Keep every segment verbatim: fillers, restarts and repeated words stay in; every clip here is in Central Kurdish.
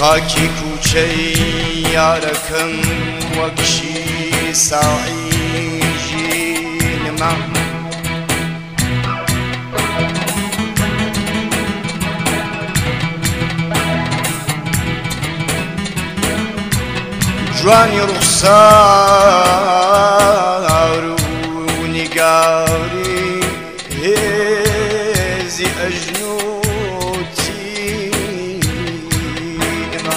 خاکی کوچەی یارەکەم وەکشی ساعی ژینمە جوانی ڕوخسار و نیگاری هێزی ئەژنووتینمە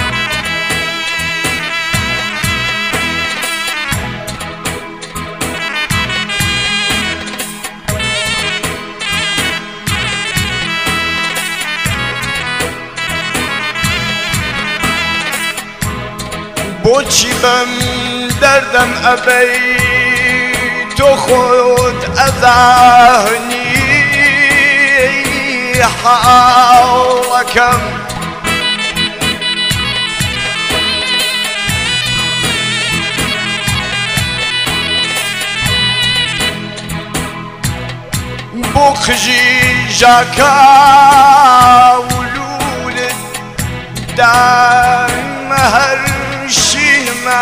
بۆچی بەم دەردەم ئەبەی تۆ خۆت ئەزانی حاڵەکەم بۆ قژی ژاکا ولولت دایمە هەر شینمە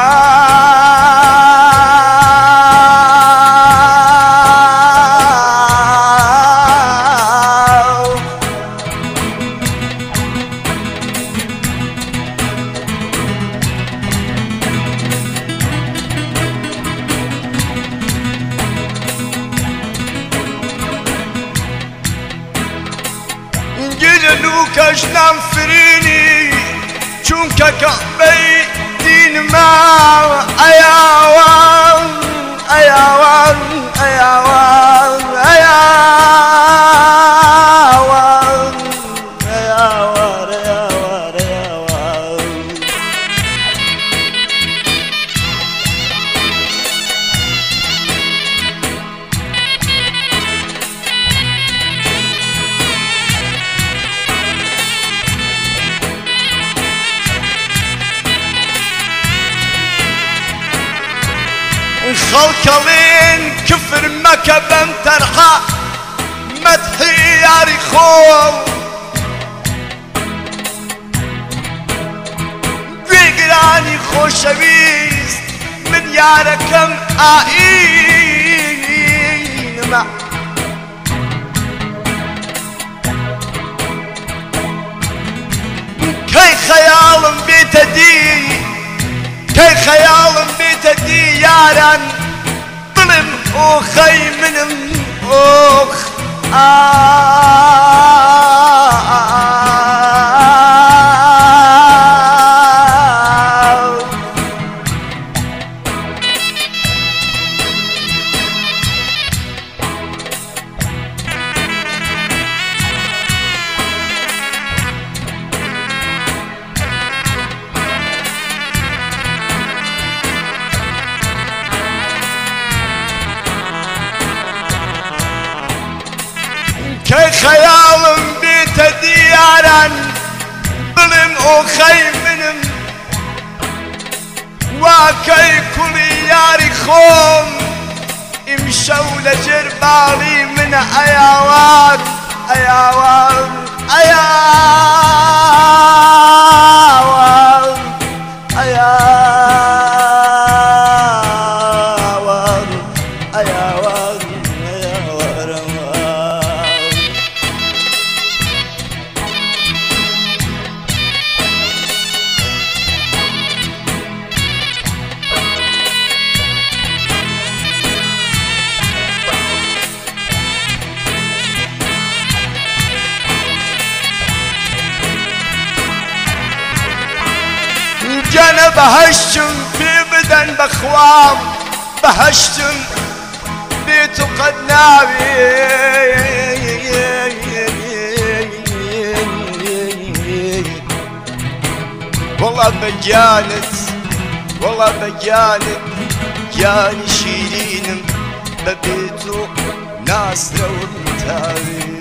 لوکەش نامفرینی چونکە کەعبەی دینمە ئەیاوان ئەیاوان ئەیاوان ئەیاوان ئەیاوان ئەیاوان ئەیاوان خەڵکەڵێن کفر مەکە بەم تەنها مەدحی یاری خۆم گوێگرانی خۆشەویست من یارەکەم ئائینمە کەی خەیاڵم بێتە دی کەی خەیاڵم بێتە دی یاران بڵێم ئۆخەی منم ئۆخ کەی خەیاڵم بێتە دیاران بڵێم ئۆخەی منم واکەی کوڵی یاری خۆم ئیمشەو لەژێر باڵی منە ئەیاوان ئەیاوان ئەیاوان ئەیاوان ئەیاوان جەنە بەهەشتم پێ بدەن بەخوام بەهەشتم بێت و قەت ناوێ وەڵا بەگیانت وەڵا بەگیانت گیانی شیرینم بەبێت و ناسرەوم تاوێ